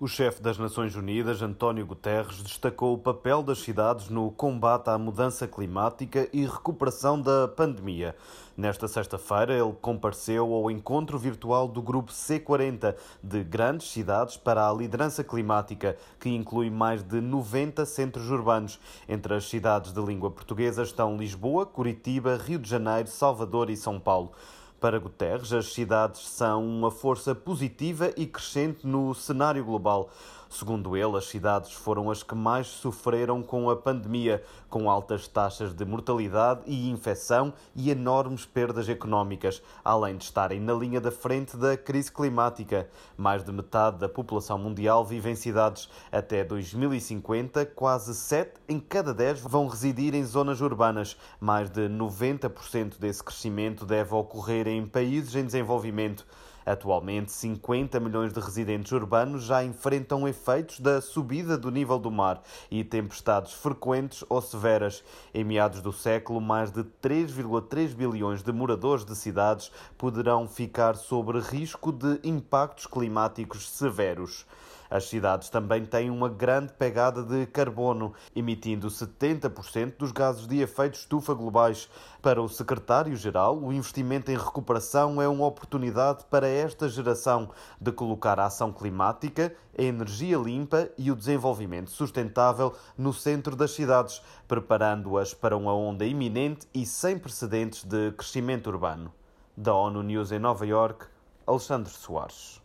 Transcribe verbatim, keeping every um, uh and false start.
O chefe das Nações Unidas, António Guterres, destacou o papel das cidades no combate à mudança climática e recuperação da pandemia. Nesta sexta-feira, ele compareceu ao encontro virtual do Grupo C quarenta de grandes cidades para a liderança climática, que inclui mais de noventa centros urbanos. Entre as cidades de língua portuguesa estão Lisboa, Curitiba, Rio de Janeiro, Salvador e São Paulo. Para Guterres, as cidades são uma força positiva e crescente no cenário global. Segundo ele, as cidades foram as que mais sofreram com a pandemia, com altas taxas de mortalidade e infecção e enormes perdas económicas, além de estarem na linha da frente da crise climática. Mais de metade da população mundial vive em cidades. Até dois mil e cinquenta, quase sete em cada dez vão residir em zonas urbanas. Mais de noventa por cento desse crescimento deve ocorrer em países em desenvolvimento. Atualmente, cinquenta milhões de residentes urbanos já enfrentam efeitos da subida do nível do mar e tempestades frequentes ou severas. Em meados do século, mais de três vírgula três bilhões de moradores de cidades poderão ficar sob risco de impactos climáticos severos. As cidades também têm uma grande pegada de carbono, emitindo setenta por cento dos gases de efeito estufa globais. Para o secretário-geral, o investimento em recuperação é uma oportunidade para esta geração de colocar a ação climática, a energia limpa e o desenvolvimento sustentável no centro das cidades, preparando-as para uma onda iminente e sem precedentes de crescimento urbano. Da ONU News em Nova Iorque, Alexandre Soares.